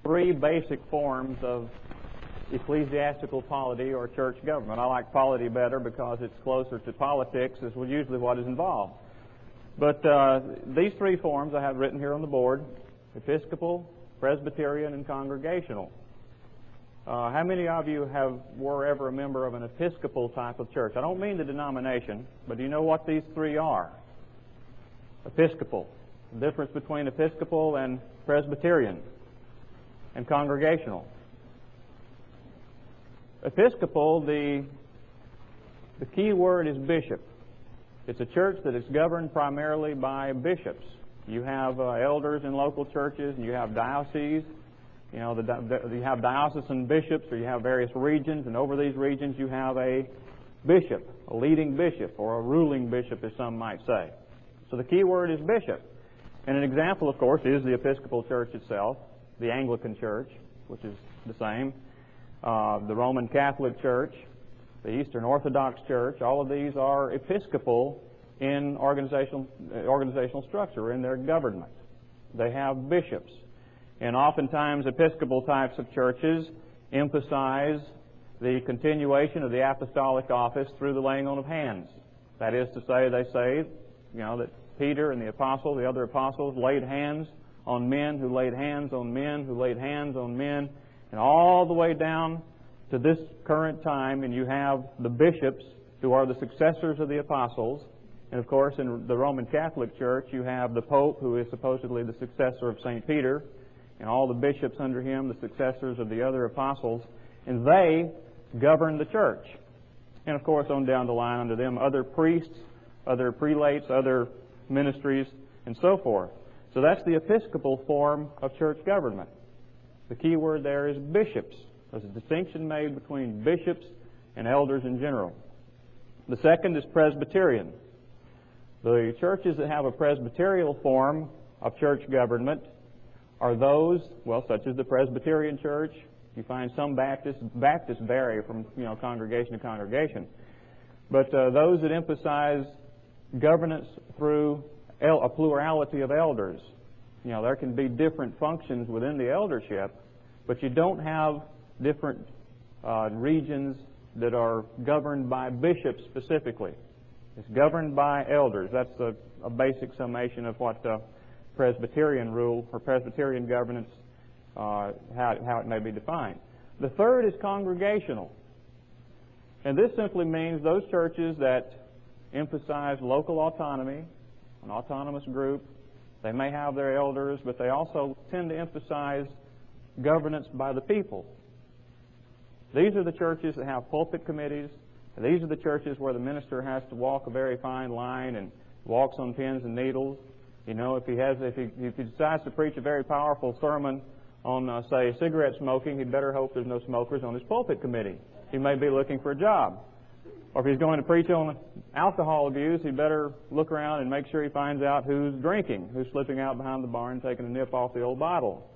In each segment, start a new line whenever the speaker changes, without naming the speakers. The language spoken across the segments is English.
three basic forms of ecclesiastical polity or church government. I like polity better because it's closer to politics, is usually what is involved. But these three forms I have written here on the board: Episcopal, Presbyterian, and Congregational. How many of you were ever a member of an Episcopal type of church? I don't mean the denomination, but do you know what these three are? Episcopal. The difference between Episcopal and Presbyterian and Congregational. Episcopal, the key word is bishop. It's a church that is governed primarily by bishops. You have elders in local churches, and you have dioceses. You know, you have diocesan bishops, or you have various regions, and over these regions you have a bishop, a leading bishop, or a ruling bishop, as some might say. So the key word is bishop. And an example, of course, is the Episcopal Church itself, the Anglican Church, which is the same, the Roman Catholic Church, the Eastern Orthodox Church. All of these are Episcopal in organizational structure, in their government. They have bishops. And oftentimes Episcopal types of churches emphasize the continuation of the apostolic office through the laying on of hands. That is to say, they say, that Peter and the apostles, the other apostles, laid hands on men who laid hands on men who laid hands on men, and all the way down to this current time, and you have the bishops who are the successors of the apostles. And of course, in the Roman Catholic Church, you have the Pope, who is supposedly the successor of St. Peter, and all the bishops under him, the successors of the other apostles, and they govern the church. And of course, on down the line under them, other priests, other prelates, other ministries, and so forth. So that's the Episcopal form of church government. The key word there is bishops. There's a distinction made between bishops and elders in general. The second is Presbyterian. The churches that have a Presbyterial form of church government are those, such as the Presbyterian Church. You find some Baptists vary from congregation to congregation. But those that emphasize governance through a plurality of elders. There can be different functions within the eldership, but you don't have different regions that are governed by bishops specifically. It's governed by elders. That's a basic summation of what Presbyterian rule or Presbyterian governance, how it may be defined. The third is congregational. And this simply means those churches that emphasize local autonomy, an autonomous group. They may have their elders, but they also tend to emphasize governance by the people. These are the churches that have pulpit committees. These are the churches where the minister has to walk a very fine line and walks on pins and needles. If he decides to preach a very powerful sermon on, say, cigarette smoking, he'd better hope there's no smokers on his pulpit committee. He may be looking for a job. Or if he's going to preach on alcohol abuse, he'd better look around and make sure he finds out who's drinking, who's slipping out behind the bar and taking a nip off the old bottle.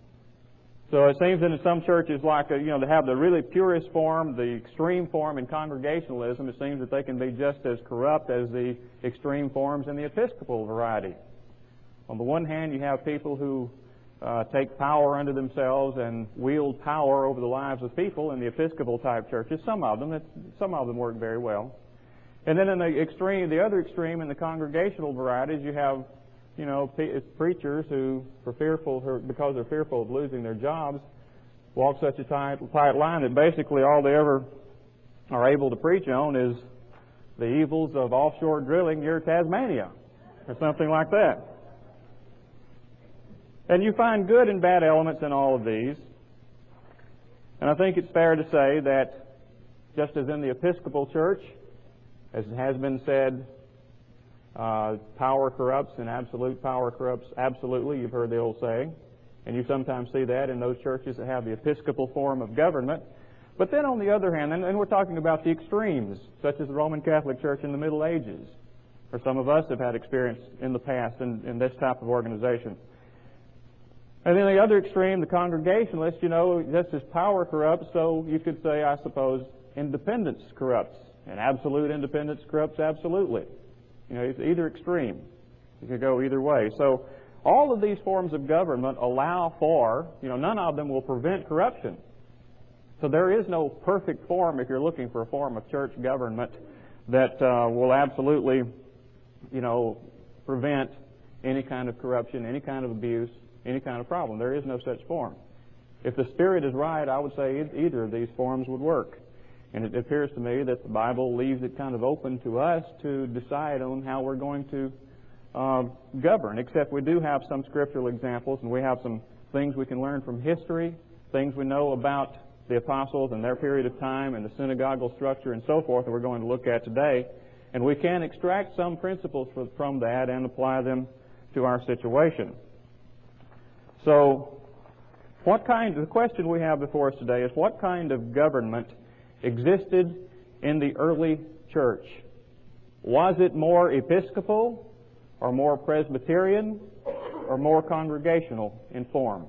So it seems that in some churches, like, they have the really purest form, the extreme form in Congregationalism, it seems that they can be just as corrupt as the extreme forms in the Episcopal variety. On the one hand, you have people who take power unto themselves and wield power over the lives of people in the Episcopal type churches. Some of them work very well. And then in the other extreme, in the congregational varieties, you have preachers who, because they're fearful of losing their jobs, walk such a tight line that basically all they ever are able to preach on is the evils of offshore drilling near Tasmania, or something like that. And you find good and bad elements in all of these. And I think it's fair to say that just as in the Episcopal Church, as has been said, power corrupts and absolute power corrupts absolutely. You've heard the old saying. And you sometimes see that in those churches that have the Episcopal form of government. But then on the other hand, and we're talking about the extremes, such as the Roman Catholic Church in the Middle Ages, or some of us have had experience in the past in this type of organization. And then the other extreme, the Congregationalists, just as power corrupts, so you could say, I suppose, independence corrupts. And absolute independence corrupts absolutely. It's either extreme. You could go either way. So all of these forms of government allow for, none of them will prevent corruption. So there is no perfect form, if you're looking for a form of church government, that will absolutely, prevent any kind of corruption, any kind of abuse, any kind of problem. There is no such form. If the Spirit is right, I would say either of these forms would work. And it appears to me that the Bible leaves it kind of open to us to decide on how we're going to govern, except we do have some scriptural examples, and we have some things we can learn from history, things we know about the apostles and their period of time and the synagogal structure and so forth that we're going to look at today. And we can extract some principles from that and apply them to our situation. So, the question we have before us today is, what kind of government existed in the early church? Was it more Episcopal, or more Presbyterian, or more congregational in form?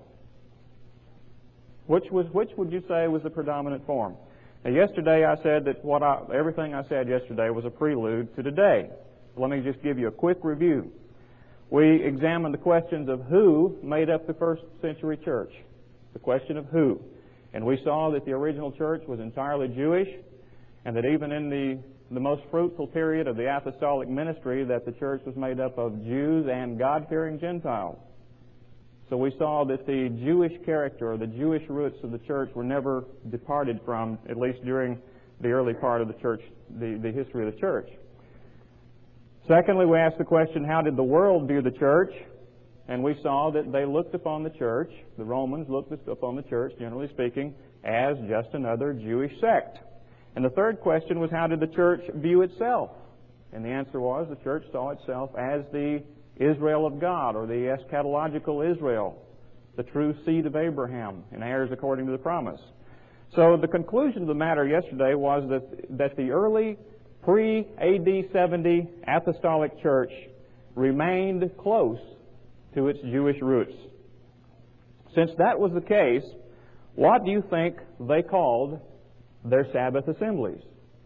Which would you say was the predominant form? Now, yesterday I said that everything I said yesterday was a prelude to today. Let me just give you a quick review. We examined the questions of who made up the first century church. The question of who. And we saw that the original church was entirely Jewish, and that even in the most fruitful period of the apostolic ministry, that the church was made up of Jews and God-fearing Gentiles. So we saw that the Jewish character, or the Jewish roots of the church, were never departed from, at least during the early part of the church, the history of the church. Secondly, we asked the question, how did the world view the church? And we saw that they looked upon the church, the Romans looked upon the church, generally speaking, as just another Jewish sect. And the third question was, how did the church view itself? And the answer was, the church saw itself as the Israel of God, or the eschatological Israel, the true seed of Abraham, and heirs according to the promise. So the conclusion of the matter yesterday was that the early pre-AD 70 apostolic church remained close to its Jewish roots. Since that was the case, what do you think they called their Sabbath assemblies?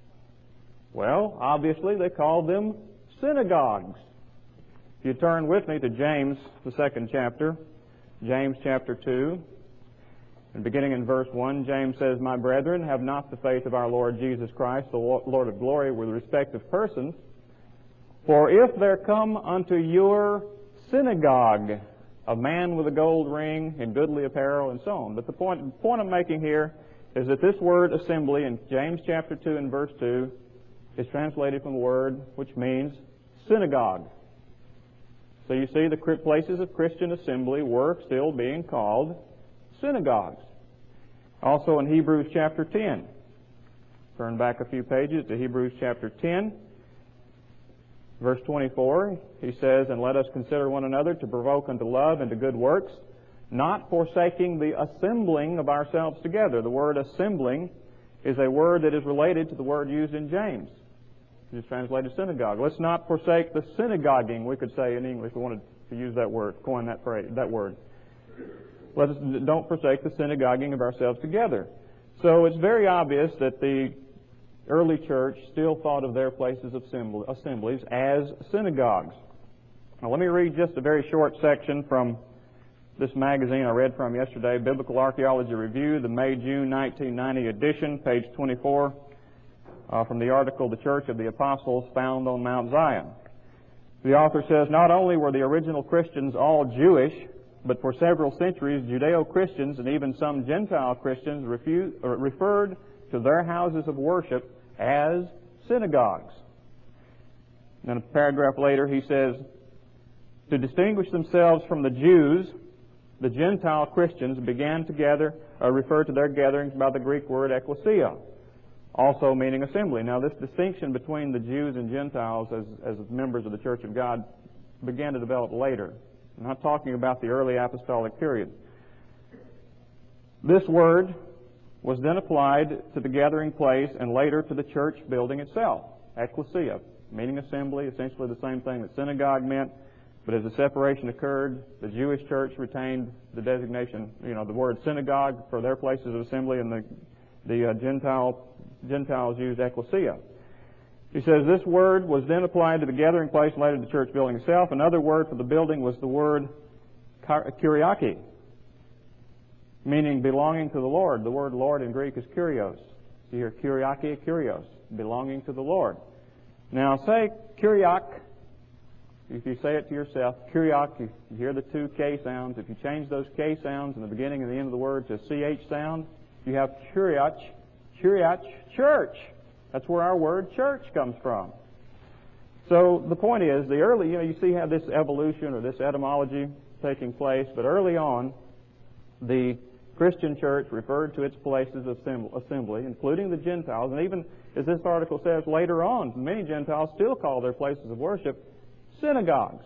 Well, obviously they called them synagogues. If you turn with me to James, the second chapter, James chapter 2, and beginning in verse 1, James says, "My brethren, have not the faith of our Lord Jesus Christ, the Lord of glory, with respect of persons. For if there come unto your synagogue a man with a gold ring and goodly apparel," and so on. But the point I'm making here is that this word assembly in James chapter 2 and verse 2 is translated from a word which means synagogue. So you see, the places of Christian assembly were still being called synagogues. Also in Hebrews chapter 10. Turn back a few pages to Hebrews chapter 10. Verse 24, he says, "And let us consider one another to provoke unto love and to good works, not forsaking the assembling of ourselves together." The word assembling is a word that is related to the word used in James. It is translated synagogue. Let's not forsake the synagoguing, we could say in English. We wanted to use that word, coin that phrase, that word. Don't forsake the synagoguing of ourselves together. So it's very obvious that the early church still thought of their places of assemblies as synagogues. Now let me read just a very short section from this magazine I read from yesterday, Biblical Archaeology Review, the May-June 1990 edition, page 24, from the article, "The Church of the Apostles Found on Mount Zion." The author says, "Not only were the original Christians all Jewish, but for several centuries Judeo-Christians and even some Gentile Christians referred to their houses of worship as synagogues." And a paragraph later he says, "To distinguish themselves from the Jews, the Gentile Christians began to refer to their gatherings by the Greek word ecclesia, also meaning assembly." Now this distinction between the Jews and Gentiles as members of the Church of God began to develop later. I'm not talking about the early apostolic period. This word was then applied to the gathering place and later to the church building itself, ecclesia, meaning assembly, essentially the same thing that synagogue meant. But as the separation occurred, the Jewish church retained the designation, the word synagogue for their places of assembly, and the Gentiles used ecclesia. He says this word was then applied to the gathering place and later to the church building itself. Another word for the building was the word Kyriaki, meaning belonging to the Lord. The word Lord in Greek is Kyrios. You hear Kyriaki, Kyrios, belonging to the Lord. Now say Kyriak. If you say it to yourself, Kyriak, you hear the two K sounds. If you change those K sounds in the beginning and the end of the word to CH sound, you have Kyriach, church. That's where our word church comes from. So the point is, the early, you see how this evolution or this etymology taking place, but early on, the Christian church referred to its places of assembly, including the Gentiles, and even, as this article says, later on, many Gentiles still call their places of worship synagogues.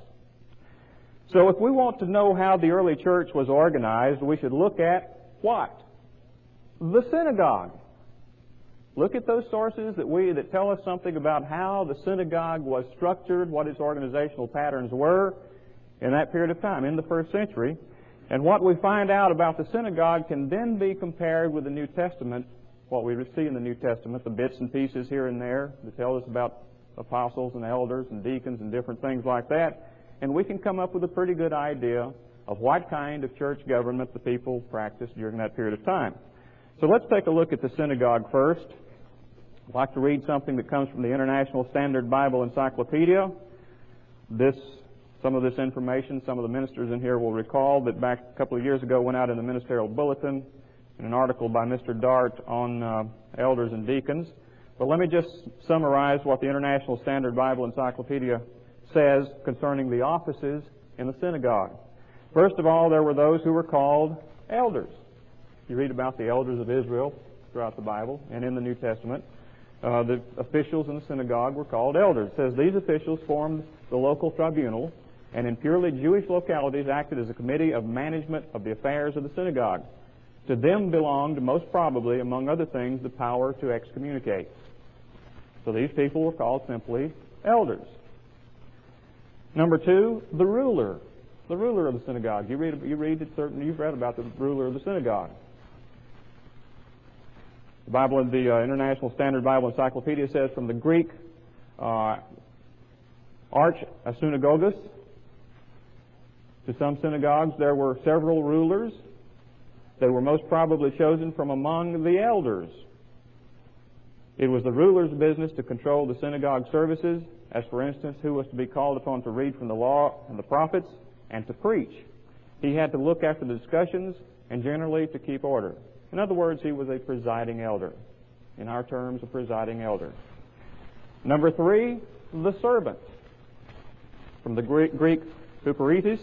So if we want to know how the early church was organized, we should look at what? The synagogue. Look at those sources that tell us something about how the synagogue was structured, what its organizational patterns were in that period of time, in the first century. And what we find out about the synagogue can then be compared with the New Testament, what we see in the New Testament, the bits and pieces here and there that tell us about apostles and elders and deacons and different things like that. And we can come up with a pretty good idea of what kind of church government the people practiced during that period of time. So let's take a look at the synagogue first. I'd like to read something that comes from the International Standard Bible Encyclopedia. Some of this information, some of the ministers in here will recall that back a couple of years ago went out in the Ministerial Bulletin in an article by Mr. Dart on elders and deacons. But let me just summarize what the International Standard Bible Encyclopedia says concerning the offices in the synagogue. First of all, there were those who were called elders. You read about the elders of Israel throughout the Bible and in the New Testament. The officials in the synagogue were called elders. It says these officials formed the local tribunal and in purely Jewish localities acted as a committee of management of the affairs of the synagogue. To them belonged, most probably, among other things, the power to excommunicate. So these people were called simply elders. Number two, the ruler of the synagogue. You've read about the ruler of the synagogue. The Bible, the International Standard Bible Encyclopedia says from the Greek arch-synagogus, to some synagogues there were several rulers. They were most probably chosen from among the elders. It was the ruler's business to control the synagogue services, as for instance, who was to be called upon to read from the law and the prophets and to preach. He had to look after the discussions and generally to keep order. In other words, he was a presiding elder. In our terms, a presiding elder. Number three, the servant. From the Greek huperetes,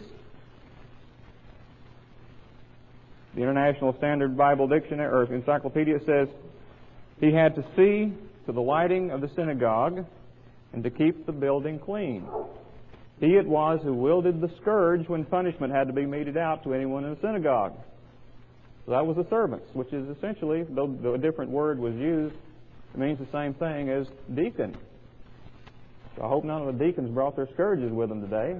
the International Standard Bible Dictionary or Encyclopedia says he had to see to the lighting of the synagogue and to keep the building clean. He it was who wielded the scourge when punishment had to be meted out to anyone in the synagogue. So that was the servants, which is essentially, though a different word was used, it means the same thing as deacon. So I hope none of the deacons brought their scourges with them today.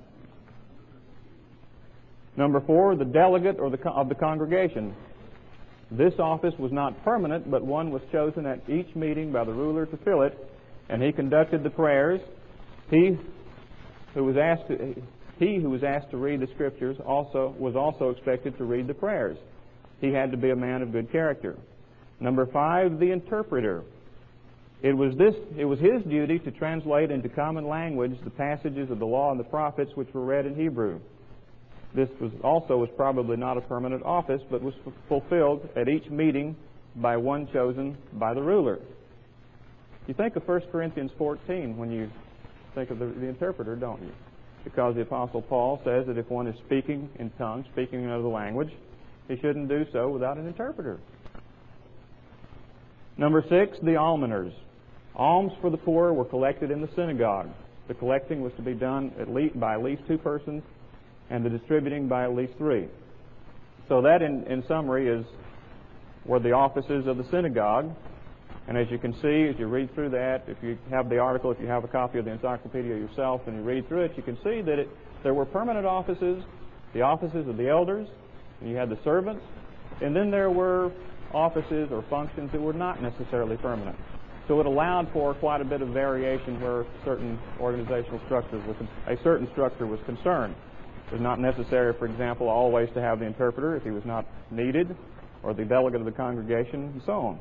Number four, the delegate of the congregation. This office was not permanent, but one was chosen at each meeting by the ruler to fill it, and he conducted the prayers. He who was asked to read the scriptures was also expected to read the prayers. He had to be a man of good character. Number five, the interpreter. It was his duty to translate into common language the passages of the law and the prophets which were read in Hebrew. This was probably not a permanent office, but was fulfilled at each meeting by one chosen by the ruler. You think of 1 Corinthians 14 when you think of the interpreter, don't you? Because the Apostle Paul says that if one is speaking in tongues, speaking another language, he shouldn't do so without an interpreter. Number six, the almoners. Alms for the poor were collected in the synagogue. The collecting was to be done by at least two persons, and the distributing by at least three. So that, in summary, were the offices of the synagogue. And as you can see, as you read through that, if you have the article, if you have a copy of the encyclopedia yourself and you read through it, you can see that there were permanent offices, the offices of the elders, and you had the servants, and then there were offices or functions that were not necessarily permanent. So it allowed for quite a bit of variation where certain organizational structures, a certain structure was concerned. It was not necessary, for example, always to have the interpreter if he was not needed, or the delegate of the congregation, and so on.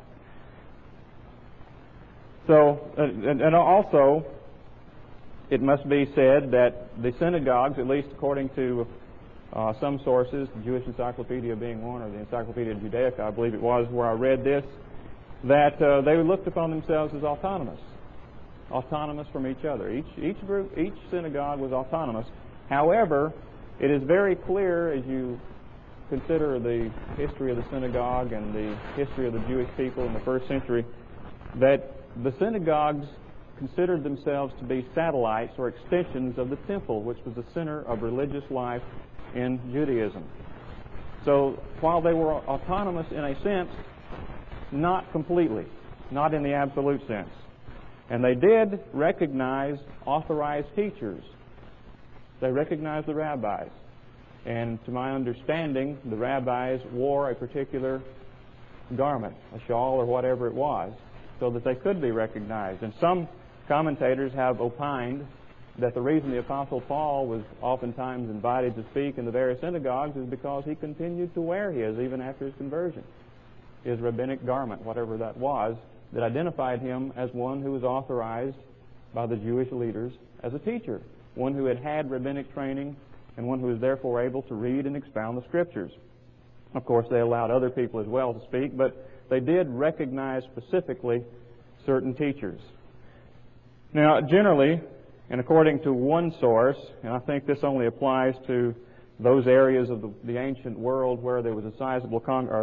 So, and also, it must be said that the synagogues, at least according to some sources, the Jewish Encyclopedia being one, or the Encyclopedia Judaica, I believe it was, where I read this, that they looked upon themselves as autonomous from each other. Each group, each synagogue was autonomous. However, it is very clear as you consider the history of the synagogue and the history of the Jewish people in the first century that the synagogues considered themselves to be satellites or extensions of the temple, which was the center of religious life in Judaism. So while they were autonomous in a sense, not completely, not in the absolute sense. And they did recognize authorized teachers. They recognized the rabbis. And to my understanding, the rabbis wore a particular garment, a shawl or whatever it was, so that they could be recognized. And some commentators have opined that the reason the Apostle Paul was oftentimes invited to speak in the various synagogues is because he continued to wear his even after his conversion. His rabbinic garment, whatever that was, that identified him as one who was authorized by the Jewish leaders as a teacher, one who had had rabbinic training, and one who was therefore able to read and expound the Scriptures. Of course, they allowed other people as well to speak, but they did recognize specifically certain teachers. Now, generally, and according to one source, and I think this only applies to those areas of the ancient world where there was a sizable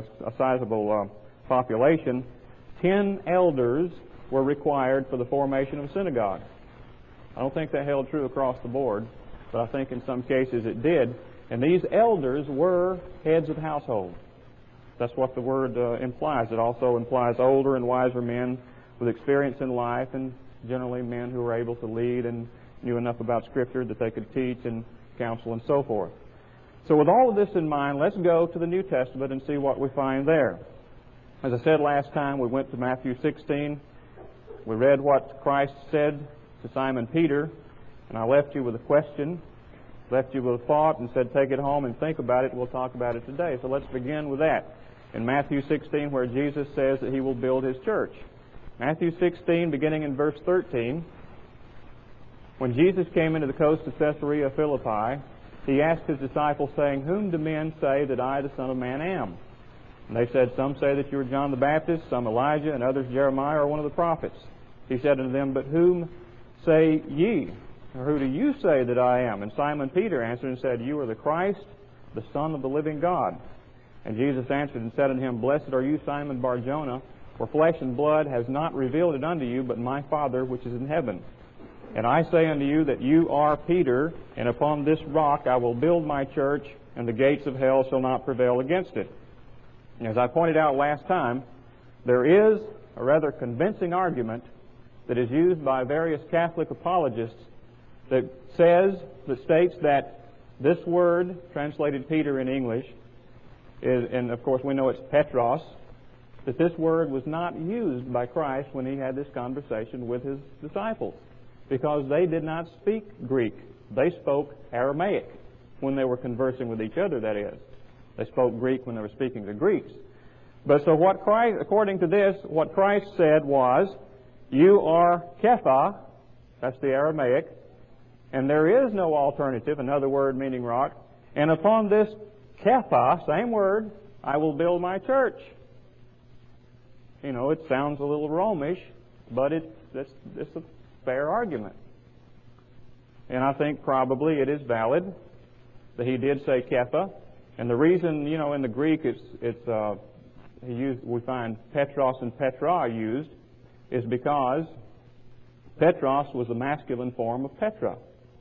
population, 10 elders were required for the formation of a synagogue. I don't think that held true across the board, but I think in some cases it did. And these elders were heads of household. That's what the word implies. It also implies older and wiser men with experience in life, and generally men who were able to lead and knew enough about Scripture that they could teach and counsel and so forth. So with all of this in mind, let's go to the New Testament and see what we find there. As I said last time, we went to Matthew 16. We read what Christ said to Simon Peter, and I left you with a question, left you with a thought, and said take it home and think about it. We'll talk about it today. So let's begin with that. In Matthew 16, where Jesus says that He will build His church. Matthew 16, beginning in verse 13, when Jesus came into the coast of Caesarea Philippi, He asked His disciples, saying, Whom do men say that I, the Son of Man, am? And they said, Some say that you are John the Baptist, some Elijah, and others Jeremiah or one of the prophets. He said unto them, But whom say ye? Or who do you say that I am? And Simon Peter answered and said, You are the Christ, the Son of the living God. And Jesus answered and said unto him, Blessed are you, Simon Bar-Jonah, for flesh and blood has not revealed it unto you, but my Father which is in heaven. And I say unto you that you are Peter, and upon this rock I will build my church, and the gates of hell shall not prevail against it. And as I pointed out last time, there is a rather convincing argument that is used by various Catholic apologists that states that this word, translated Peter in English, is, and of course we know it's Petros, that this word was not used by Christ when He had this conversation with His disciples, because they did not speak Greek. They spoke Aramaic when they were conversing with each other, that is. They spoke Greek when they were speaking to Greeks. But so what Christ, according to this, what Christ said was, You are Kepha, that's the Aramaic, and there is no alternative, another word meaning rock, and upon this Kepha, same word, I will build my church. You know, it sounds a little Romish, but it's a fair argument. And I think probably it is valid that he did say Kepha. And the reason, you know, in the Greek we find Petros and Petra used is because Petros was the masculine form of Petra.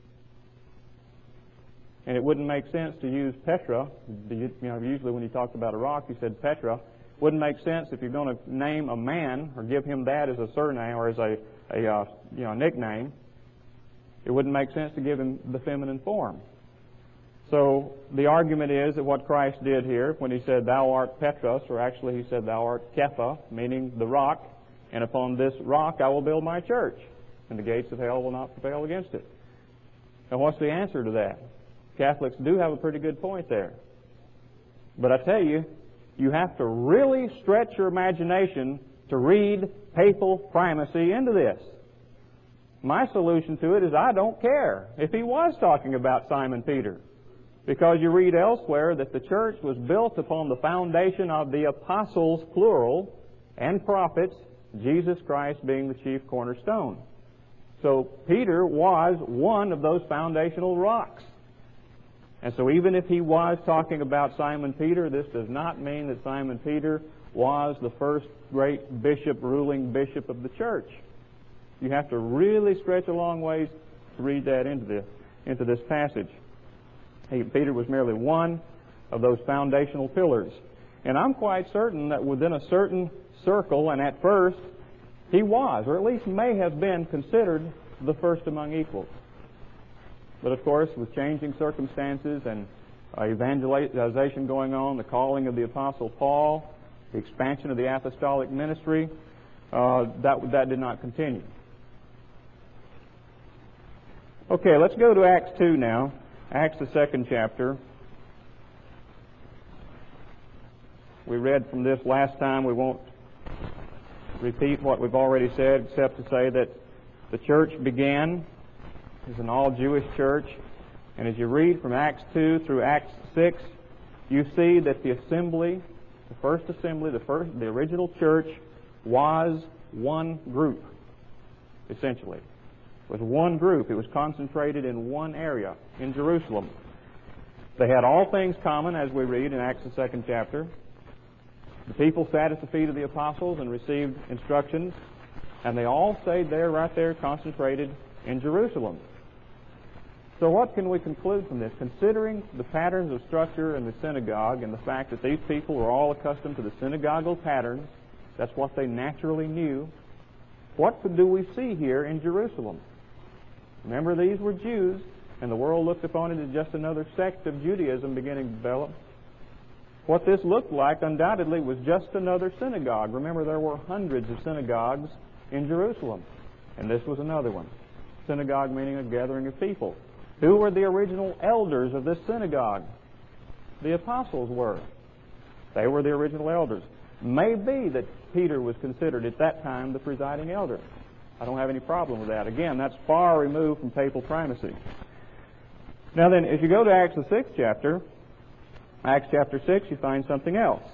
And it wouldn't make sense to use Petra. You know, usually when you talked about a rock, you said Petra. Wouldn't make sense if you're going to name a man or give him that as a surname or as a nickname. It wouldn't make sense to give him the feminine form. So the argument is that what Christ did here when He said, Thou art Petros, or actually He said, Thou art Kepha, meaning the rock, and upon this rock I will build my church, and the gates of hell will not prevail against it. Now what's the answer to that? Catholics do have a pretty good point there. But I tell you, you have to really stretch your imagination to read papal primacy into this. My solution to it is I don't care if he was talking about Simon Peter, because you read elsewhere that the church was built upon the foundation of the apostles, plural, and prophets, Jesus Christ being the chief cornerstone. So Peter was one of those foundational rocks. And so even if he was talking about Simon Peter, this does not mean that Simon Peter was the first great bishop, ruling bishop of the church. You have to really stretch a long ways to read that into this passage. Peter was merely one of those foundational pillars. And I'm quite certain that within a certain circle, and at first, he was, or at least may have been, considered the first among equals. But of course, with changing circumstances and evangelization going on, the calling of the Apostle Paul, the expansion of the apostolic ministry, that did not continue. Okay, let's go to Acts 2 now. Acts, the 2nd chapter. We read from this last time. We won't repeat what we've already said, except to say that the church began as an all-Jewish church. And as you read from Acts 2 through Acts 6, you see that the assembly, the original church, was one group, essentially. It was one group. It was concentrated in one area, in Jerusalem. They had all things common, as we read in Acts the 2nd chapter. The people sat at the feet of the apostles and received instructions, and they all stayed there, right there, concentrated in Jerusalem. So what can we conclude from this? Considering the patterns of structure in the synagogue and the fact that these people were all accustomed to the synagogal patterns, that's what they naturally knew, what do we see here in Jerusalem? Remember, these were Jews, and the world looked upon it as just another sect of Judaism beginning to develop. What this looked like, undoubtedly, was just another synagogue. Remember, there were hundreds of synagogues in Jerusalem, and this was another one. Synagogue meaning a gathering of people. Who were the original elders of this synagogue? The apostles were. They were the original elders. Maybe that Peter was considered at that time the presiding elder. I don't have any problem with that. Again, that's far removed from papal primacy. Now then, if you go to Acts the 6th chapter, Acts chapter 6, you find something else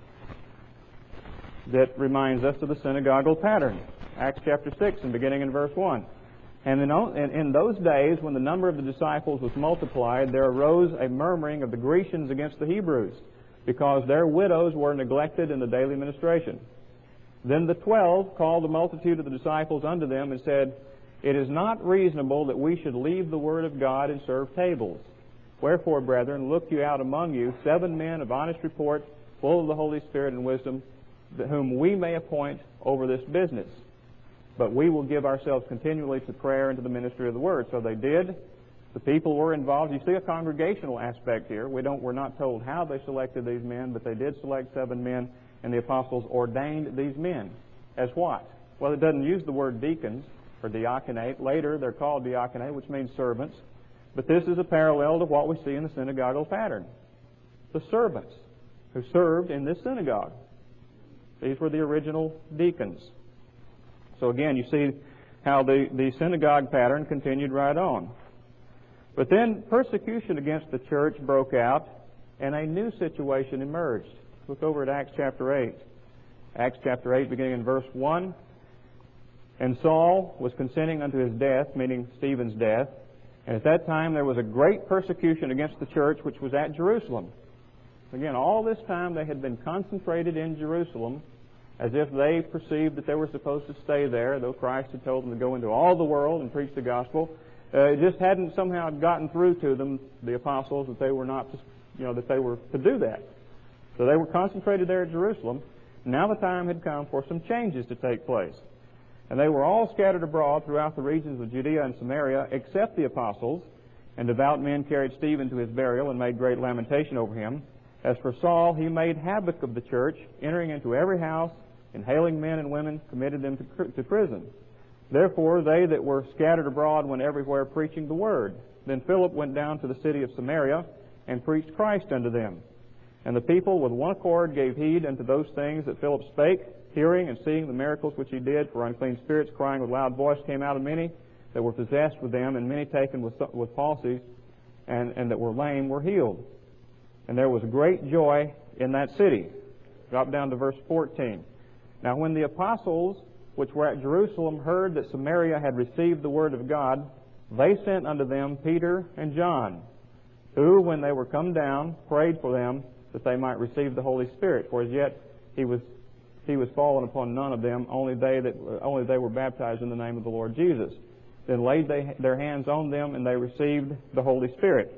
that reminds us of the synagogal pattern. Acts chapter 6 and beginning in verse 1. And in those days, when the number of the disciples was multiplied, there arose a murmuring of the Grecians against the Hebrews, because their widows were neglected in the daily ministration. Then the 12 called the multitude of the disciples unto them and said, It is not reasonable that we should leave the word of God and serve tables. Wherefore, brethren, look you out among you 7 men of honest report, full of the Holy Spirit and wisdom, whom we may appoint over this business. But we will give ourselves continually to prayer and to the ministry of the word. So they did. The people were involved. You see a congregational aspect here. We're not told how they selected these men, but they did select 7 men, and the apostles ordained these men. As what? Well, it doesn't use the word deacons or diaconate. Later, they're called diaconate, which means servants. But this is a parallel to what we see in the synagogal pattern. The servants who served in this synagogue. These were the original deacons. So again, you see how the synagogue pattern continued right on. But then persecution against the church broke out, and a new situation emerged. Look over at Acts chapter 8. Acts chapter 8, beginning in verse 1. And Saul was consenting unto his death, meaning Stephen's death. And at that time there was a great persecution against the church which was at Jerusalem. Again, all this time they had been concentrated in Jerusalem, as if they perceived that they were supposed to stay there, though Christ had told them to go into all the world and preach the gospel. It just hadn't somehow gotten through to them, the apostles, that they were not, that they were to do that. So they were concentrated there at Jerusalem. Now the time had come for some changes to take place. And they were all scattered abroad throughout the regions of Judea and Samaria, except the apostles. And devout men carried Stephen to his burial and made great lamentation over him. As for Saul, he made havoc of the church, entering into every house, and hailing men and women, committed them to prison. Therefore, they that were scattered abroad went everywhere preaching the word. Then Philip went down to the city of Samaria and preached Christ unto them. And the people with one accord gave heed unto those things that Philip spake, hearing and seeing the miracles which he did. For unclean spirits, crying with loud voice, came out of many that were possessed with them, and many taken with palsies, and that were lame were healed. And there was great joy in that city. Drop down to verse 14. Now when the apostles which were at Jerusalem heard that Samaria had received the word of God, they sent unto them Peter and John, who, when they were come down, prayed for them that they might receive the Holy Spirit. For as yet he was fallen upon none of them, only they were baptized in the name of the Lord Jesus. Then laid their hands on them, and they received the Holy Spirit.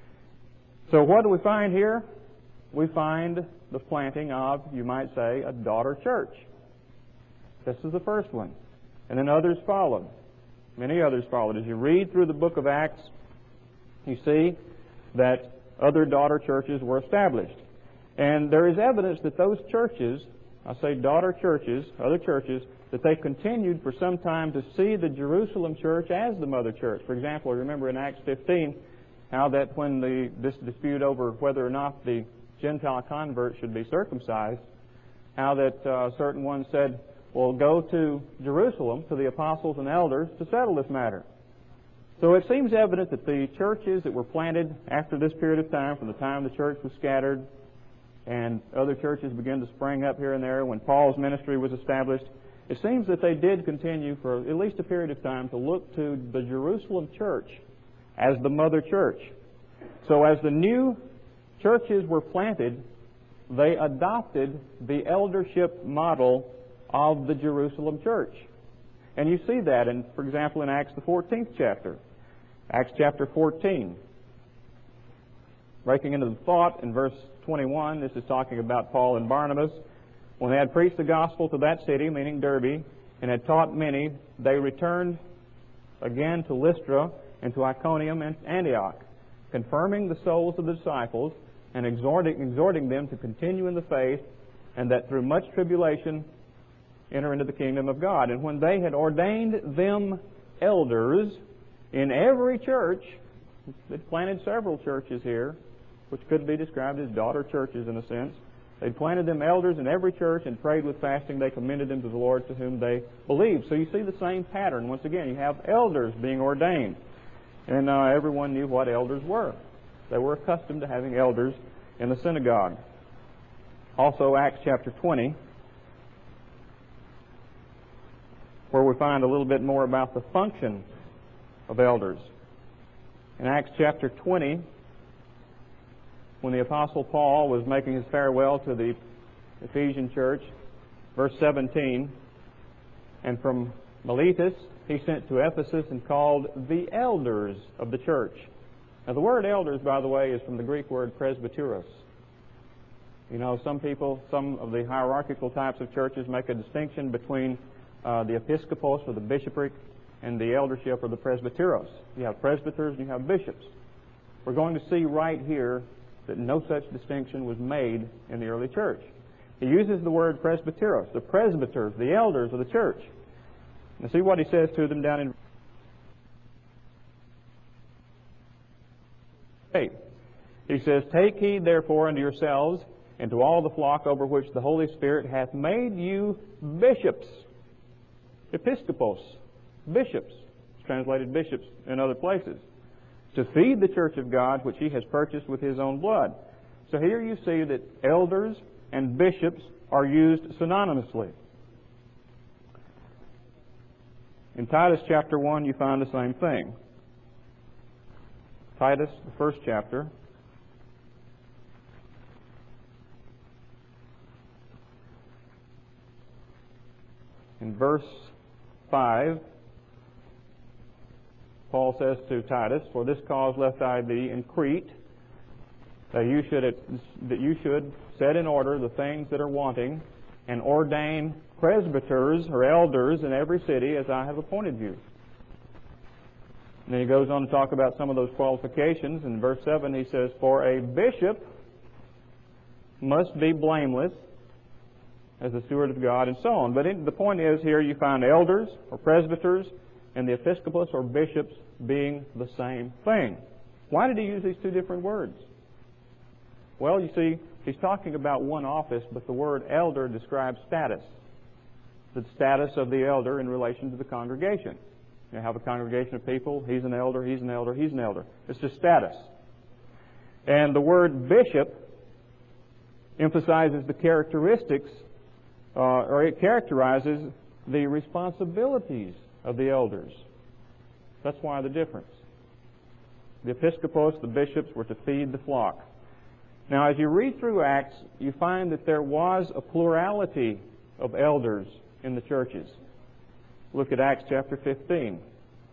So what do we find here? We find the planting of, you might say, a daughter church. This is the first one. And then others followed. Many others followed. As you read through the book of Acts, you see that other daughter churches were established. And there is evidence that those churches, I say daughter churches, other churches, that they continued for some time to see the Jerusalem church as the mother church. For example, remember in Acts 15 how that when this dispute over whether or not the Gentile converts should be circumcised, how that certain ones said, well, go to Jerusalem to the apostles and elders to settle this matter. So it seems evident that the churches that were planted after this period of time, from the time the church was scattered and other churches began to spring up here and there when Paul's ministry was established, it seems that they did continue for at least a period of time to look to the Jerusalem church as the mother church. So as the new churches were planted, they adopted the eldership model of the Jerusalem church. And you see that, for example, in Acts the 14th chapter. Acts chapter 14. Breaking into the thought in verse 21, this is talking about Paul and Barnabas. When they had preached the gospel to that city, meaning Derbe, and had taught many, they returned again to Lystra and to Iconium and Antioch, confirming the souls of the disciples and exhorting them to continue in the faith, and that through much tribulation enter into the kingdom of God. And when they had ordained them elders in every church, they planted several churches here, which could be described as daughter churches in a sense. They planted them elders in every church and prayed with fasting. They commended them to the Lord to whom they believed. So you see the same pattern. Once again, you have elders being ordained. And everyone knew what elders were. They were accustomed to having elders in the synagogue. Also, Acts chapter 20, where we find a little bit more about the function of elders. In Acts chapter 20, when the Apostle Paul was making his farewell to the Ephesian church, verse 17, and from Miletus he sent to Ephesus and called the elders of the church. Now the word elders, by the way, is from the Greek word presbyteros. You know, some of the hierarchical types of churches make a distinction between the episkopos or the bishopric and the eldership or the presbyteros. You have presbyters and you have bishops. We're going to see right here that no such distinction was made in the early church. He uses the word presbyteros, the presbyters, the elders of the church. Now see what he says to them down in 8. He says, "Take heed therefore unto yourselves and to all the flock over which the Holy Spirit hath made you bishops." Episkopos, bishops. It's translated bishops in other places. To feed the church of God, which he has purchased with his own blood. So here you see that elders and bishops are used synonymously. In Titus chapter 1, you find the same thing. Titus, the first chapter. In verse 5, Paul says to Titus, "For this cause left I thee in Crete, that you should set in order the things that are wanting, and ordain presbyters or elders in every city as I have appointed you." And then he goes on to talk about some of those qualifications. In verse 7 he says, "For a bishop must be blameless as the steward of God," and so on. But the point is here you find elders or presbyters and the episcopos or bishops being the same thing. Why did he use these two different words? Well, you see, he's talking about one office, but the word elder describes status. The status of the elder in relation to the congregation. You have a congregation of people, he's an elder, he's an elder, he's an elder. It's just status. And the word bishop emphasizes the characteristics, or it characterizes the responsibilities of the elders. That's why the difference. The episcopos, the bishops, were to feed the flock. Now, as you read through Acts, you find that there was a plurality of elders in the churches. Look at Acts chapter 15.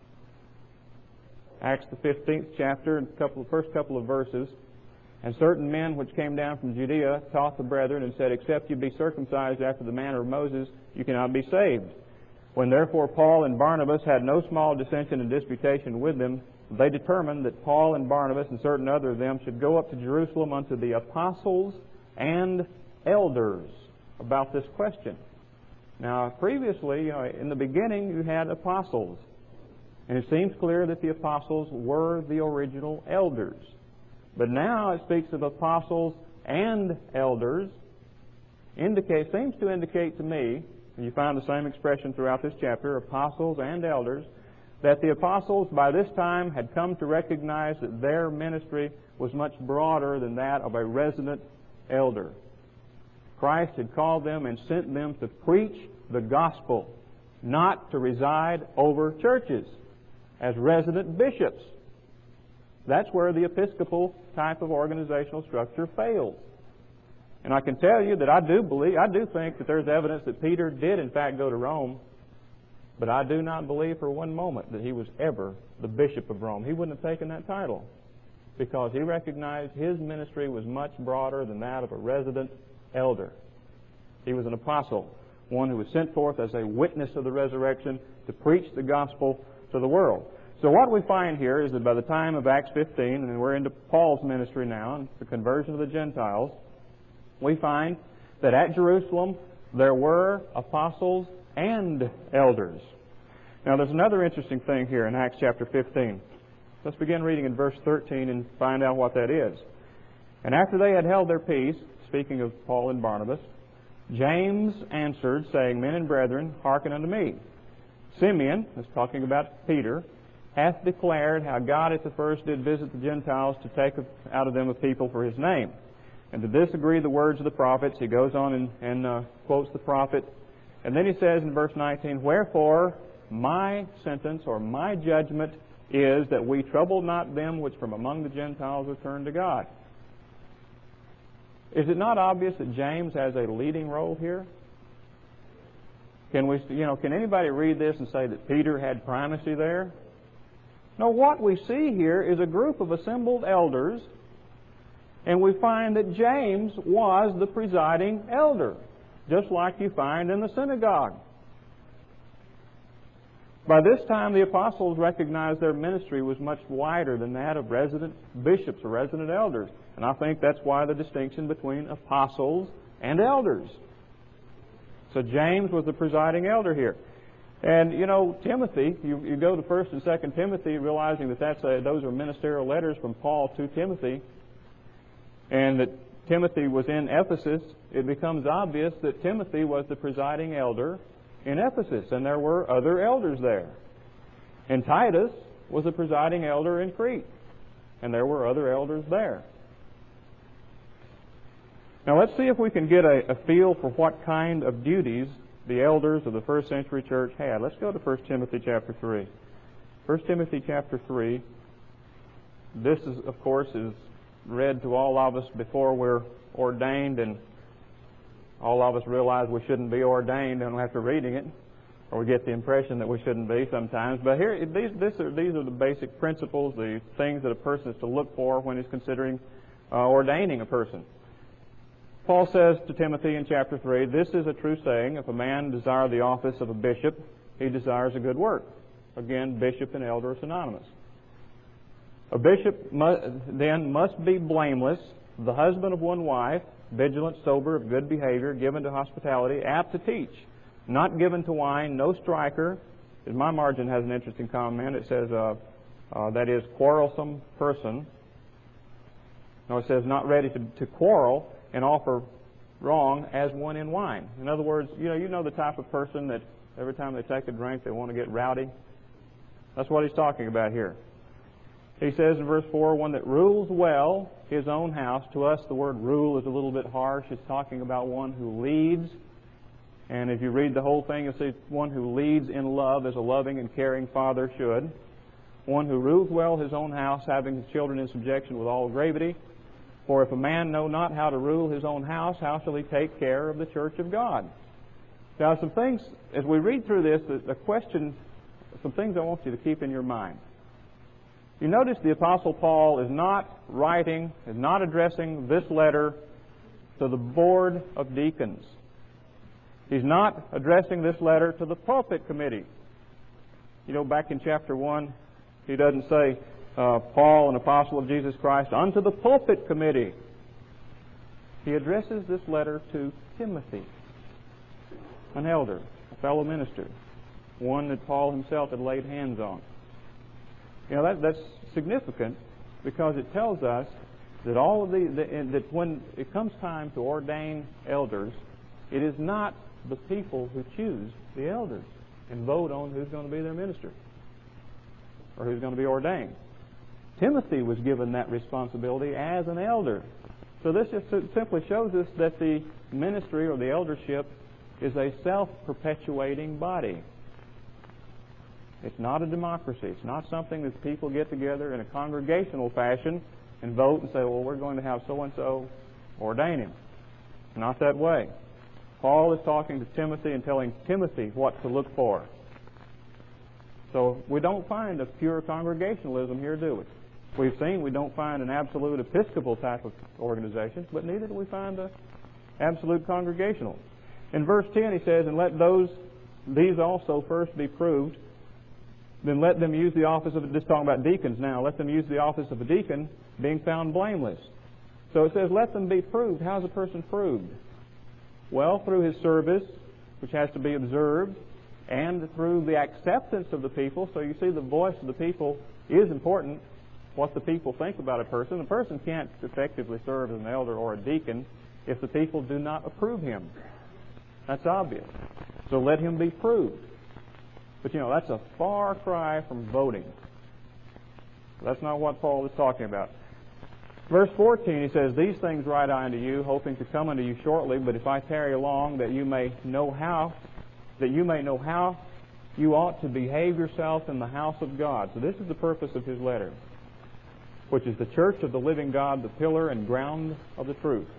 Acts the 15th chapter, first couple of verses. And certain men which came down from Judea taught the brethren and said, except you be circumcised after the manner of Moses, you cannot be saved. When therefore Paul and Barnabas had no small dissension and disputation with them, they determined that Paul and Barnabas and certain other of them should go up to Jerusalem unto the apostles and elders about this question. Now, previously, in the beginning, you had apostles. And it seems clear that the apostles were the original elders. But now it speaks of apostles and elders. Seems to indicate to me, and you find the same expression throughout this chapter, apostles and elders, that the apostles by this time had come to recognize that their ministry was much broader than that of a resident elder. Christ had called them and sent them to preach the gospel, not to reside over churches as resident bishops. That's where the episcopal type of organizational structure fails. And I can tell you that I do think that there's evidence that Peter did in fact go to Rome, but I do not believe for one moment that he was ever the bishop of Rome. He wouldn't have taken that title because he recognized his ministry was much broader than that of a resident elder. He was an apostle, one who was sent forth as a witness of the resurrection to preach the gospel to the world. So what we find here is that by the time of Acts 15, and we're into Paul's ministry now, and the conversion of the Gentiles, we find that at Jerusalem there were apostles and elders. Now there's another interesting thing here in Acts chapter 15. Let's begin reading in verse 13 and find out what that is. And after they had held their peace, speaking of Paul and Barnabas, James answered, saying, Men and brethren, hearken unto me. Simeon, that's talking about Peter, hath declared how God at the first did visit the Gentiles to take out of them a people for His name. And to this agree the words of the prophets. He goes on and quotes the prophet. And then he says in verse 19, Wherefore my sentence or my judgment is that we trouble not them which from among the Gentiles are turned to God. Is it not obvious that James has a leading role here? Can anybody read this and say that Peter had primacy there? No, what we see here is a group of assembled elders, and we find that James was the presiding elder, just like you find in the synagogue. By this time, the apostles recognized their ministry was much wider than that of resident bishops or resident elders. And I think that's why the distinction between apostles and elders. So James was the presiding elder here. And, Timothy, you go to 1 and 2 Timothy realizing that those are ministerial letters from Paul to Timothy, and that Timothy was in Ephesus, it becomes obvious that Timothy was the presiding elder in Ephesus, and there were other elders there. And Titus was the presiding elder in Crete, and there were other elders there. Now let's see if we can get a feel for what kind of duties the elders of the first century church had. Let's go to 1 Timothy chapter 3. 1 Timothy chapter 3. This is, of course, is read to all of us before we're ordained, and all of us realize we shouldn't be ordained after reading it, or we get the impression that we shouldn't be sometimes. But here, these are the basic principles, the things that a person is to look for when he's considering ordaining a person. Paul says to Timothy in chapter 3, This is a true saying, if a man desire the office of a bishop, he desires a good work. Again, bishop and elder are synonymous. A bishop then must be blameless, the husband of one wife, vigilant, sober, of good behavior, given to hospitality, apt to teach, not given to wine, no striker, my margin has an interesting comment. It says, that is, quarrelsome person. No, it says, not ready to quarrel and offer wrong as one in wine. In other words, you know the type of person that every time they take a drink, they want to get rowdy. That's what he's talking about here. He says in verse 4, one that rules well his own house. To us, the word rule is a little bit harsh. It's talking about one who leads. And if you read the whole thing, you'll see one who leads in love as a loving and caring father should. One who rules well his own house, having his children in subjection with all gravity. For if a man know not how to rule his own house, how shall he take care of the church of God? Now, some things, as we read through this, the question, some things I want you to keep in your mind. You notice the Apostle Paul is not addressing this letter to the board of deacons. He's not addressing this letter to the pulpit committee. Back in chapter 1, he doesn't say, Paul, an apostle of Jesus Christ, unto the pulpit committee. He addresses this letter to Timothy, an elder, a fellow minister, one that Paul himself had laid hands on. That's significant because it tells us that that when it comes time to ordain elders, it is not the people who choose the elders and vote on who's going to be their minister or who's going to be ordained. Timothy was given that responsibility as an elder. So this just simply shows us that the ministry or the eldership is a self-perpetuating body. It's not a democracy. It's not something that people get together in a congregational fashion and vote and say, well, we're going to have so-and-so ordain him. It's not that way. Paul is talking to Timothy and telling Timothy what to look for. So we don't find a pure congregationalism here, do we? We've seen we don't find an absolute Episcopal type of organization, but neither do we find an absolute congregational. In verse 10 he says, and let these also first be proved, then let them use the office of, just talking about deacons now, let them use the office of a deacon, being found blameless. So it says, let them be proved. How's a person proved? Well, through his service, which has to be observed, and through the acceptance of the people. So you see, the voice of the people is important, what the people think about a person. A person can't effectively serve as an elder or a deacon if the people do not approve him. That's obvious. So let him be proved. But that's a far cry from voting. That's not what Paul is talking about. Verse 14, he says, these things write I unto you, hoping to come unto you shortly, but if I tarry long, that you may know how you ought to behave yourself in the house of God. So this is the purpose of his letter, which is the church of the living God, the pillar and ground of the truth.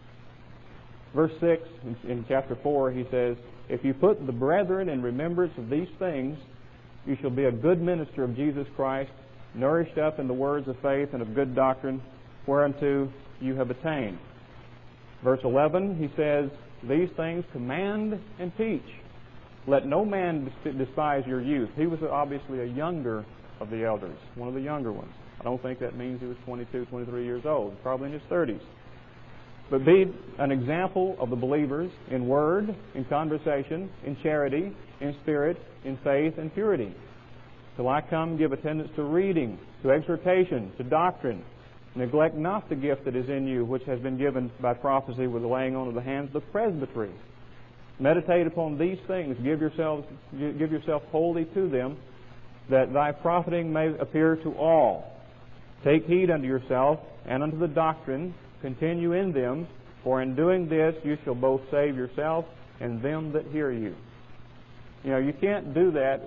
Verse 6 in chapter 4, he says, if you put the brethren in remembrance of these things, you shall be a good minister of Jesus Christ, nourished up in the words of faith and of good doctrine, whereunto you have attained. Verse 11, he says, these things command and teach. Let no man despise your youth. He was obviously a younger of the elders, one of the younger ones. I don't think that means he was 22, 23 years old, probably in his 30s. But be an example of the believers in word, in conversation, in charity, in spirit, in faith, and purity. Till I come, give attendance to reading, to exhortation, to doctrine. Neglect not the gift that is in you, which has been given by prophecy with the laying on of the hands of the presbytery. Meditate upon these things. Give yourself wholly to them, that thy profiting may appear to all. Take heed unto yourself and unto the doctrine. Continue in them, for in doing this you shall both save yourself and them that hear you. You can't do that.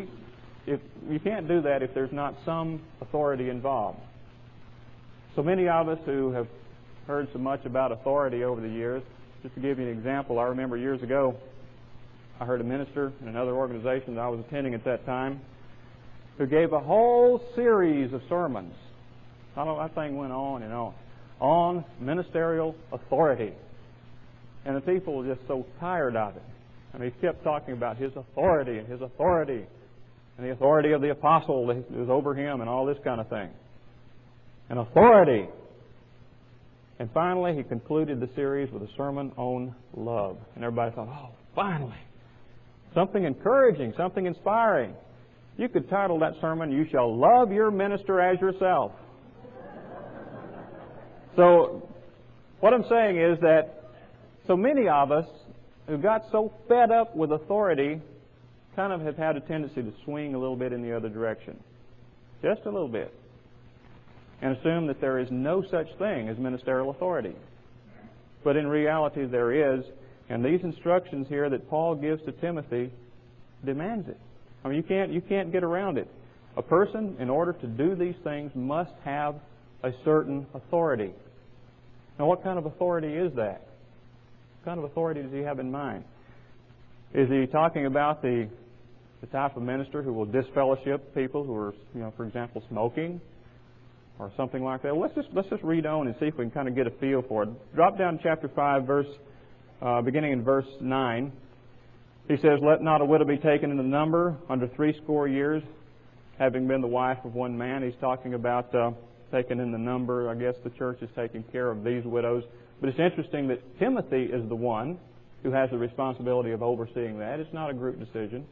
You can't do that if there's not some authority involved. So many of us who have heard so much about authority over the years, just to give you an example, I remember years ago I heard a minister in another organization that I was attending at that time who gave a whole series of sermons. That thing went on and on ministerial authority. And the people were just so tired of it. He kept talking about his authority and the authority of the apostle that was over him and all this kind of thing. And authority. And finally, he concluded the series with a sermon on love. And everybody thought, oh, something encouraging, something inspiring. You could title that sermon, "You Shall Love Your Minister as Yourself." So, what I'm saying is that so many of us who got so fed up with authority kind of have had a tendency to swing a little bit in the other direction. Just a little bit. And assume that there is no such thing as ministerial authority. But in reality there is, and these instructions here that Paul gives to Timothy demands it. I mean, you can't get around it. A person, in order to do these things, must have a certain authority. Now, what kind of authority is that? What kind of authority does he have in mind? Is he talking about the type of minister who will disfellowship people who are, for example, smoking or something like that? Well, let's just read on and see if we can kind of get a feel for it. Drop down to chapter 5, beginning in verse 9. He says, "Let not a widow be taken in the number under 80 years, having been the wife of one man." He's talking about taken in the number. I guess the church is taking care of these widows. But it's interesting that Timothy is the one who has the responsibility of overseeing that. It's not a group decision.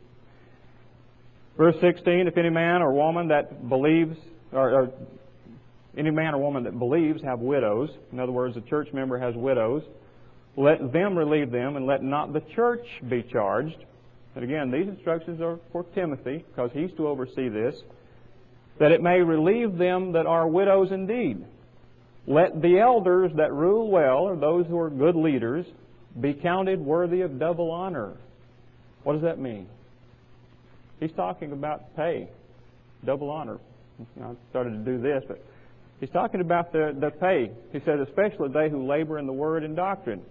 Verse 16, "If any man or woman that believes, or any man or woman that believes have widows," in other words, a church member has widows, "let them relieve them, and let not the church be charged." And again, these instructions are for Timothy, because he's to oversee this. "That it may relieve them that are widows indeed. Let the elders that rule well," or those who are good leaders, "be counted worthy of double honor." What does that mean? He's talking about pay, double honor. I started to do this, but he's talking about the pay. He says, "Especially they who labor in the word and doctrine.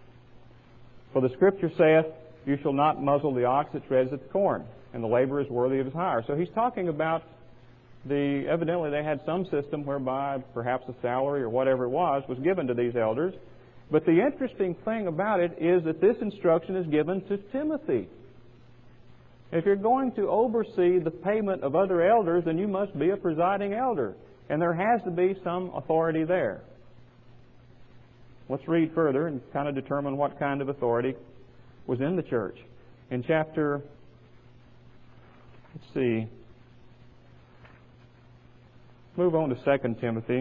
For the Scripture saith, You shall not muzzle the ox that treads at the corn, and the labor is worthy of his hire." So he's talking about evidently they had some system whereby perhaps a salary or whatever it was given to these elders. But the interesting thing about it is that this instruction is given to Timothy. If you're going to oversee the payment of other elders, then you must be a presiding elder. And there has to be some authority there. Let's read further and kind of determine what kind of authority was in the church. In chapter, move on to 2 Timothy.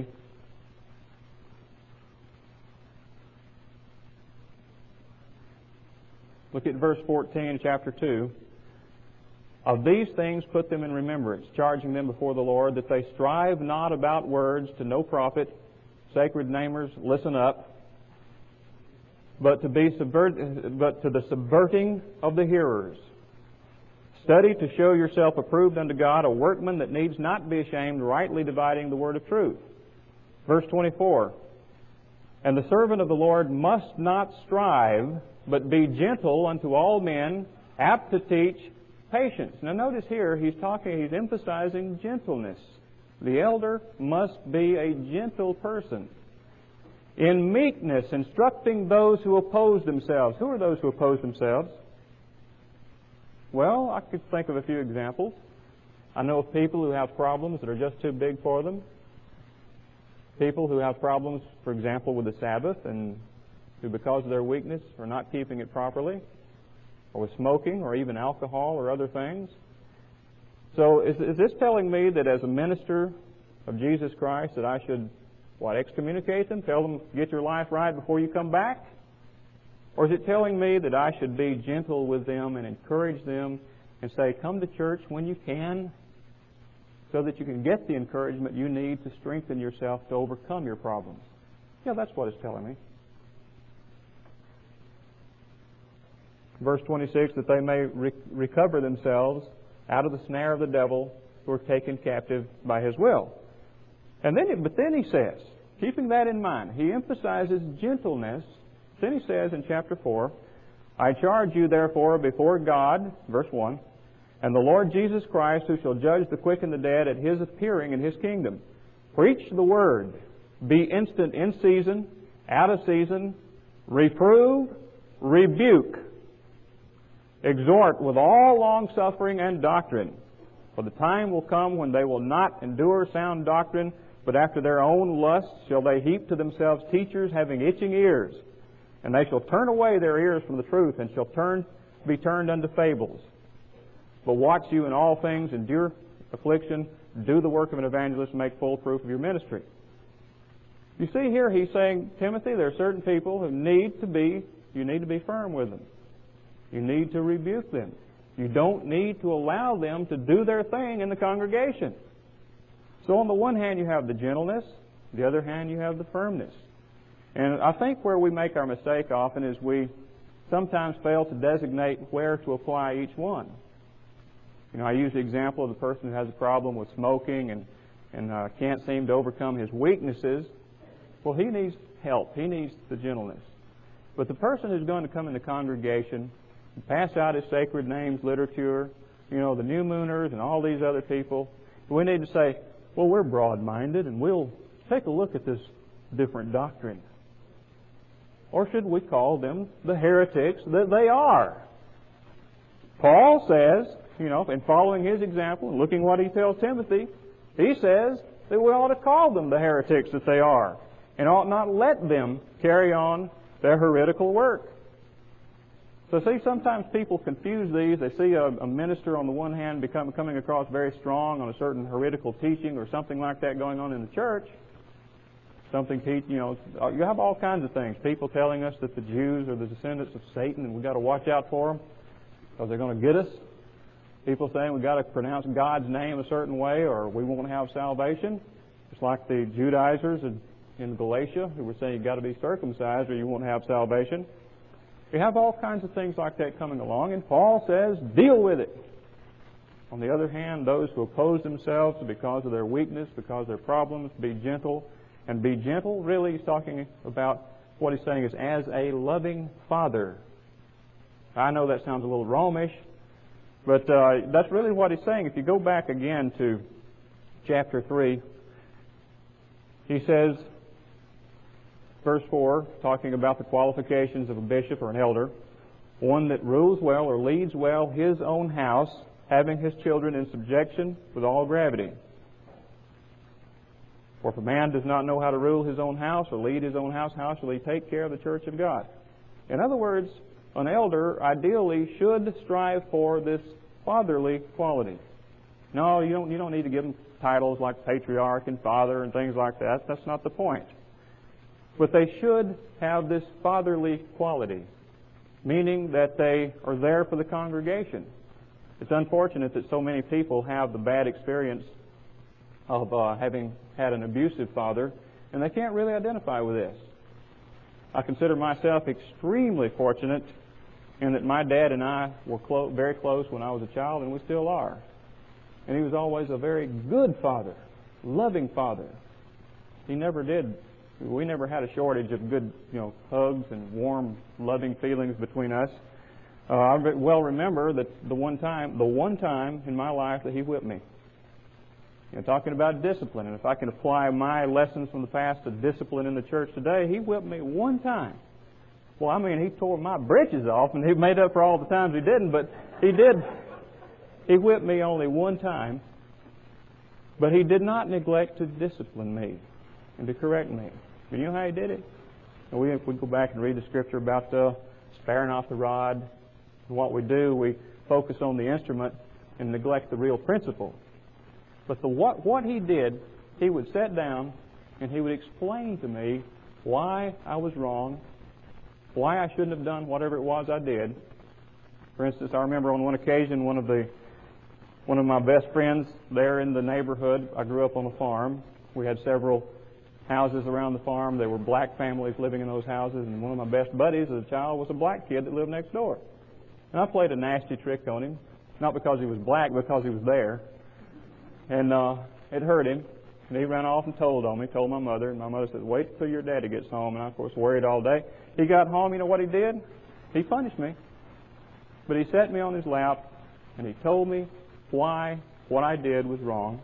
Look at verse 14, chapter 2. "Of these things put them in remembrance, charging them before the Lord, that they strive not about words to no profit." Sacred namers, listen up. But to the subverting of the hearers. "Study to show yourself approved unto God, a workman that needs not be ashamed, rightly dividing the word of truth." Verse 24, "And the servant of the Lord must not strive, but be gentle unto all men, apt to teach, patience." Now notice here, he's emphasizing gentleness. The elder must be a gentle person. "In meekness, instructing those who oppose themselves." Who are those who oppose themselves? Well, I could think of a few examples. I know of people who have problems that are just too big for them. People who have problems, for example, with the Sabbath, and who, because of their weakness, are not keeping it properly, or with smoking, or even alcohol, or other things. So is this telling me that as a minister of Jesus Christ that I should, excommunicate them, tell them, get your life right before you come back? Or is it telling me that I should be gentle with them and encourage them and say, come to church when you can, so that you can get the encouragement you need to strengthen yourself to overcome your problems? Yeah, that's what it's telling me. Verse 26, "That they may recover themselves out of the snare of the devil, who are taken captive by his will." But then he says, keeping that in mind, he emphasizes gentleness. Then he says in chapter 4, "I charge you therefore before God," verse 1, "and the Lord Jesus Christ, who shall judge the quick and the dead at his appearing in his kingdom. Preach the word, be instant in season, out of season, reprove, rebuke, exhort with all longsuffering and doctrine. For the time will come when they will not endure sound doctrine, but after their own lusts shall they heap to themselves teachers having itching ears. And they shall turn away their ears from the truth, and shall turn be turned unto fables. But watch you in all things, endure affliction, do the work of an evangelist, and make full proof of your ministry. You see here he's saying, Timothy, there are certain people who you need to be firm with them. You need to rebuke them. You don't need to allow them to do their thing in the congregation. So on the one hand you have the gentleness, the other hand you have the firmness. And I think where we make our mistake often is we sometimes fail to designate where to apply each one. I use the example of the person who has a problem with smoking and can't seem to overcome his weaknesses. Well, he needs help. He needs the gentleness. But the person who's going to come in the congregation and pass out his sacred names literature, the new mooners and all these other people, we need to say, well, we're broad-minded and we'll take a look at this different doctrine. Or should we call them the heretics that they are? Paul says, in following his example and looking what he tells Timothy, he says that we ought to call them the heretics that they are and ought not let them carry on their heretical work. So see, sometimes people confuse these. They see a minister on the one hand coming across very strong on a certain heretical teaching or something like that going on in the church. You have all kinds of things. People telling us that the Jews are the descendants of Satan and we've got to watch out for them because they're going to get us. People saying we've got to pronounce God's name a certain way or we won't have salvation. It's like the Judaizers in Galatia who were saying you've got to be circumcised or you won't have salvation. You have all kinds of things like that coming along, and Paul says, deal with it. On the other hand, those who oppose themselves because of their weakness, because of their problems, be gentle. And be gentle, really he's talking about what he's saying is as a loving father. I know that sounds a little Romish, but that's really what he's saying. If you go back again to chapter 3, he says, verse 4, talking about the qualifications of a bishop or an elder, one that rules well or leads well his own house, having his children in subjection with all gravity. For if a man does not know how to rule his own house or lead his own house, how shall he take care of the church of God? In other words, an elder ideally should strive for this fatherly quality. No, you don't need to give them titles like patriarch and father and things like that. That's not the point. But they should have this fatherly quality, meaning that they are there for the congregation. It's unfortunate that so many people have the bad experience of having had an abusive father, and they can't really identify with this. I consider myself extremely fortunate in that my dad and I were very close when I was a child, and we still are. And he was always a very good father, loving father. We never had a shortage of good, hugs and warm, loving feelings between us. I well remember that the one time in my life that he whipped me. Talking about discipline, and if I can apply my lessons from the past to discipline in the church today, he whipped me one time. Well, he tore my britches off, and he made up for all the times he didn't, but he did. He whipped me only one time, but he did not neglect to discipline me and to correct me. You know how he did it? And we go back and read the scripture about sparing off the rod. And what we do, we focus on the instrument and neglect the real principle. But what he did, he would sit down and he would explain to me why I was wrong, why I shouldn't have done whatever it was I did. For instance, I remember on one occasion, one of my best friends there in the neighborhood, I grew up on a farm. We had several houses around the farm. There were black families living in those houses, and one of my best buddies as a child was a black kid that lived next door. And I played a nasty trick on him, not because he was black, but because he was there. And it hurt him. And he ran off and told my mother. And my mother said, wait till your daddy gets home. And I, of course, worried all day. He got home, you know what he did? He punished me. But he sat me on his lap, and he told me why what I did was wrong.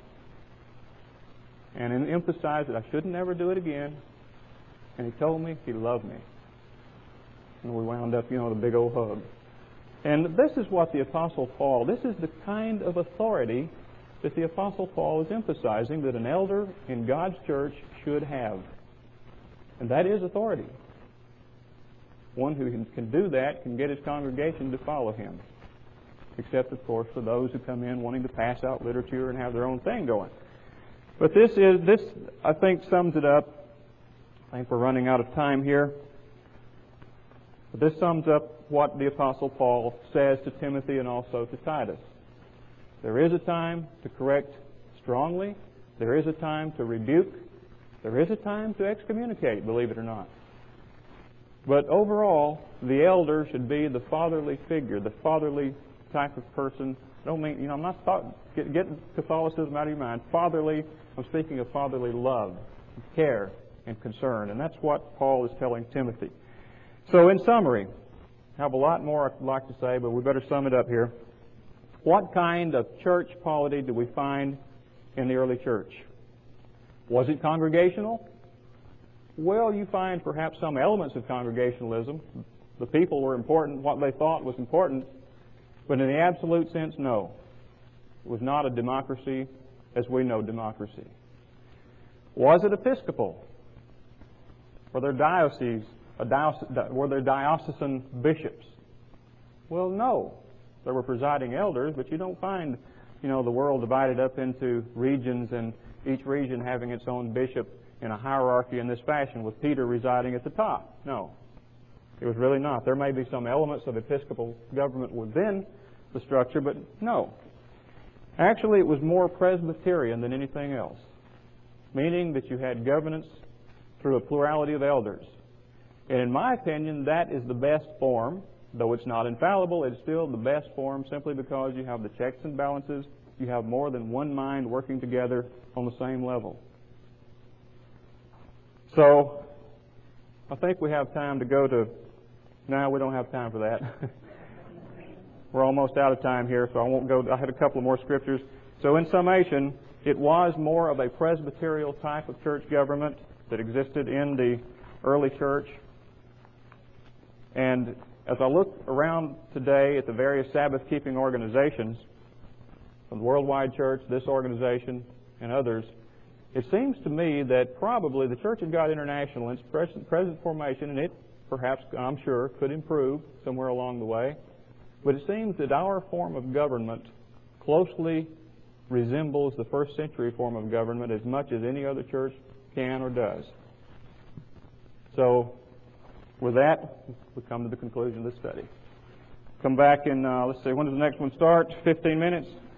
And emphasized that I should never do it again. And he told me he loved me. And we wound up, the big old hug. And this is what the Apostle Paul, this is the kind of authority that the Apostle Paul is emphasizing that an elder in God's church should have. And that is authority. one who can do that can get his congregation to follow him. Except, of course, for those who come in wanting to pass out literature and have their own thing going. But this, I think, sums it up. I think we're running out of time here. But this sums up what the Apostle Paul says to Timothy and also to Titus. There is a time to correct strongly. There is a time to rebuke. There is a time to excommunicate, believe it or not. But overall, the elder should be the fatherly figure, the fatherly type of person. I don't mean, I'm not getting Catholicism out of your mind. Fatherly, I'm speaking of fatherly love, care, and concern. And that's what Paul is telling Timothy. So in summary, I have a lot more I'd like to say, but we better sum it up here. What kind of church polity do we find in the early church? Was it congregational? Well, you find perhaps some elements of congregationalism. The people were important, what they thought was important, but in the absolute sense, no. It was not a democracy as we know democracy. Was it Episcopal? Were there diocesan bishops? Well, no. There were presiding elders, but you don't find, the world divided up into regions and each region having its own bishop in a hierarchy in this fashion with Peter residing at the top. No. It was really not. There may be some elements of episcopal government within the structure, but no. Actually, it was more Presbyterian than anything else, meaning that you had governance through a plurality of elders. And in my opinion, that is the best form. Though it's not infallible, it's still the best form simply because you have the checks and balances. You have more than one mind working together on the same level. So, I think we have time to go to... No, we don't have time for that. We're almost out of time here, so I won't go... I had a couple more scriptures. So in summation, it was more of a Presbyterial type of church government that existed in the early church. And as I look around today at the various Sabbath-keeping organizations, from the Worldwide Church, this organization, and others, it seems to me that probably the Church of God International in its present formation, and it perhaps, I'm sure, could improve somewhere along the way, but it seems that our form of government closely resembles the first century form of government as much as any other church can or does. So, with that, we come to the conclusion of the study. Come back in, let's see, when does the next one start? 15 minutes?